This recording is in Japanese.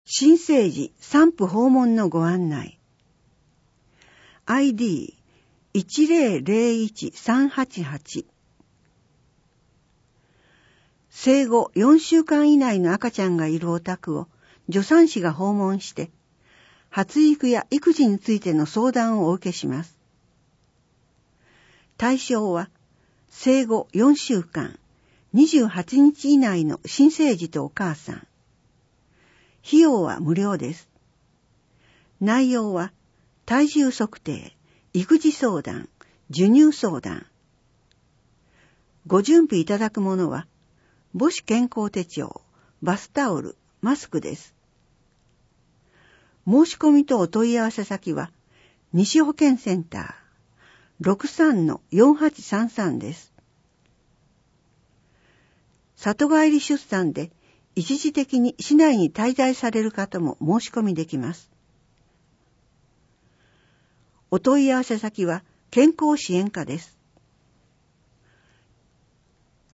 新生児産婦訪問のご案内。ID1001-388。生後4週間以内の赤ちゃんがいるお宅を助産師が訪問して、発育や育児についての相談をお受けします。対象は、生後4週間、28日以内の新生児とお母さん。費用は無料です。内容は、体重測定、育児相談、授乳相談。ご準備いただくものは、母子健康手帳、バスタオル、マスクです。申し込みとお問い合わせ先は、西保健センター 63-4833 です。里帰り出産で一時的に市内に滞在される方も申し込みできます。お問い合わせ先は健康支援課です。